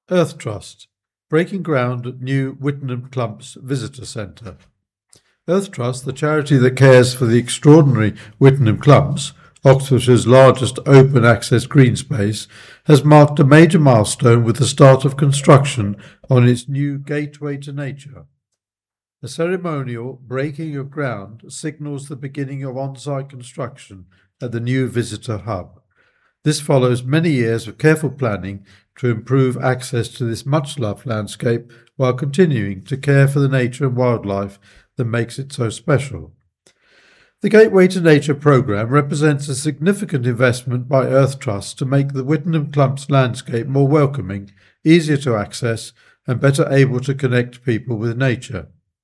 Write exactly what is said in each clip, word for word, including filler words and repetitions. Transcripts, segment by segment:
Earth Trust, breaking ground at new Wittenham Clumps Visitor Centre. Earth Trust, the charity that cares for the extraordinary Wittenham Clumps, Oxfordshire's largest open access green space, has marked a major milestone with the start of construction on its new Gateway to Nature. A ceremonial breaking of ground signals the beginning of on-site construction at the new visitor hub. This follows many years of careful planning to improve access to this much-loved landscape while continuing to care for the nature and wildlife that makes it so special. The Gateway to Nature programme represents a significant investment by Earth Trust to make the Wittenham Clumps landscape more welcoming, easier to access, and better able to connect people with nature.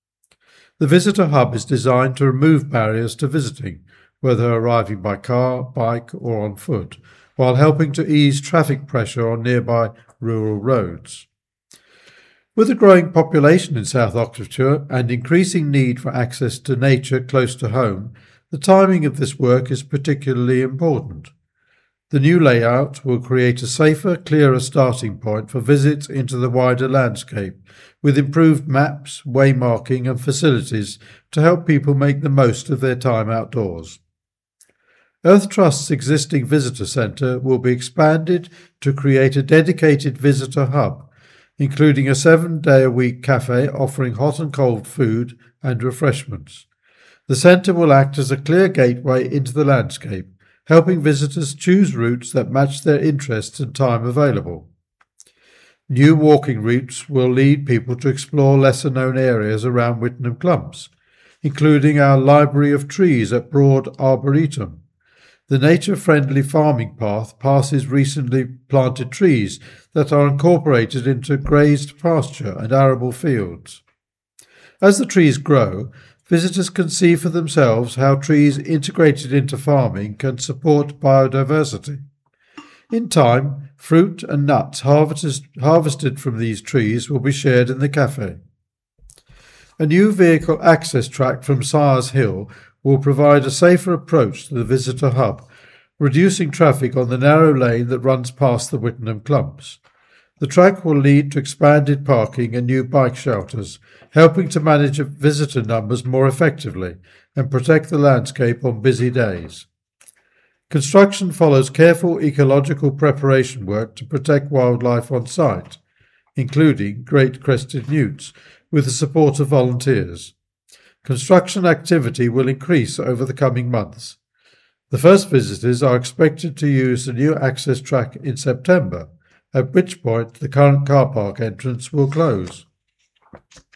The visitor hub is designed to remove barriers to visiting, whether arriving by car, bike, or on foot, while helping to ease traffic pressure on nearby rural roads. With a growing population in South Oxfordshire and increasing need for access to nature close to home, the timing of this work is particularly important. The new layout will create a safer, clearer starting point for visits into the wider landscape, with improved maps, waymarking and facilities to help people make the most of their time outdoors. Earth Trust's existing visitor centre will be expanded to create a dedicated visitor hub, including a seven-day-a-week cafe offering hot and cold food and refreshments. The centre will act as a clear gateway into the landscape, helping visitors choose routes that match their interests and time available. New walking routes will lead people to explore lesser-known areas around Wittenham Clumps, including our Library of Trees at Broad Arboretum. The nature-friendly farming path passes recently planted trees that are incorporated into grazed pasture and arable fields. As the trees grow, visitors can see for themselves how trees integrated into farming can support biodiversity. In time, fruit and nuts harvested, harvested from these trees will be shared in the cafe. A new vehicle access track from Sires Hill will provide a safer approach to the visitor hub, reducing traffic on the narrow lane that runs past the Wittenham Clumps. The track will lead to expanded parking and new bike shelters, helping to manage visitor numbers more effectively and protect the landscape on busy days. Construction follows careful ecological preparation work to protect wildlife on site, including great crested newts, with the support of volunteers. Construction activity will increase over the coming months. The first visitors are expected to use the new access track in September, at which point the current car park entrance will close.